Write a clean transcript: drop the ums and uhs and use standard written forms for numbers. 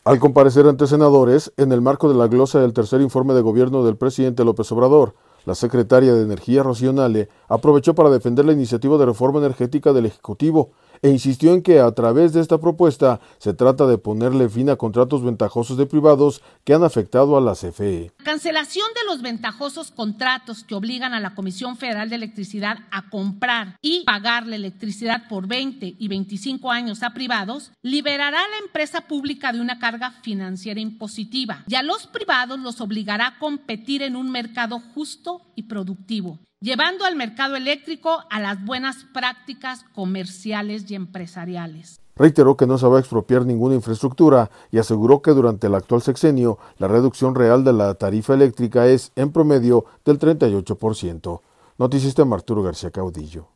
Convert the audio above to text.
Al comparecer ante senadores, en el marco de la glosa del tercer informe de gobierno del presidente López Obrador, la secretaria de Energía, Rocío Nale, aprovechó para defender la iniciativa de reforma energética del Ejecutivo e insistió en que a través de esta propuesta se trata de ponerle fin a contratos ventajosos de privados que han afectado a la CFE. Cancelación de los ventajosos contratos que obligan a la Comisión Federal de Electricidad a comprar y pagar la electricidad por 20 y 25 años a privados, liberará a la empresa pública de una carga financiera impositiva y a los privados los obligará a competir en un mercado justo y productivo, llevando al mercado eléctrico a las buenas prácticas comerciales y empresariales. Reiteró que no se va a expropiar ninguna infraestructura y aseguró que durante el actual sexenio la reducción real de la tarifa eléctrica es, en promedio, del 38%. Noticista Arturo García Caudillo.